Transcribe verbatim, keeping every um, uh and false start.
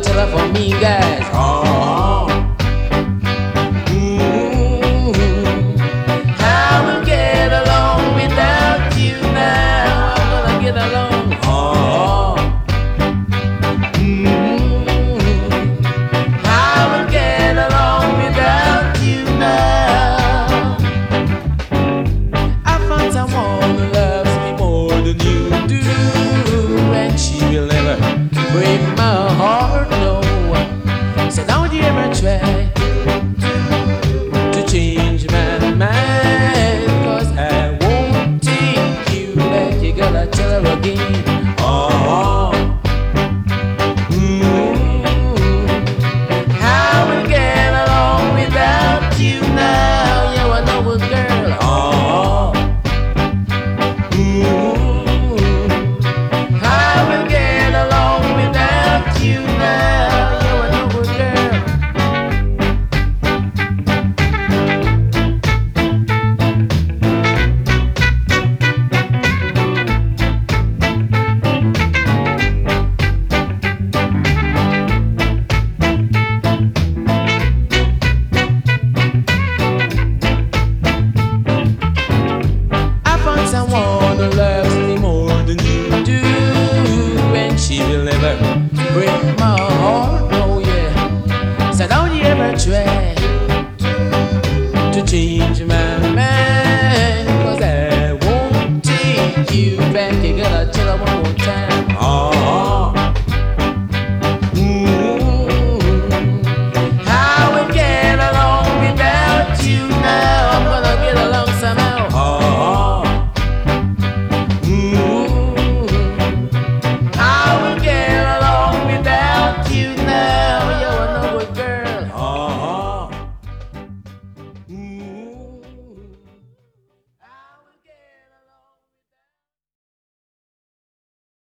tell her for me, guys. Oh, mm-hmm. I will get along without you now. I'm gonna get along. Oh, mm-hmm. I will get along without you now. I found someone who loves me more than you do, and she will never break my heart, no. So don't you ever try to change my mind, 'cause I won't take you back. You gotta tell her again. Oh, mm-hmm. I will get along without you now. You are no good girl. Oh, mm-hmm. I will get along without you now. You are no good girl. I found someone who loves me more than you do, and she will never break my heart, no, yeah. So don't you ever try to change my mind, 'cause I won't take you back. You gotta tell her one more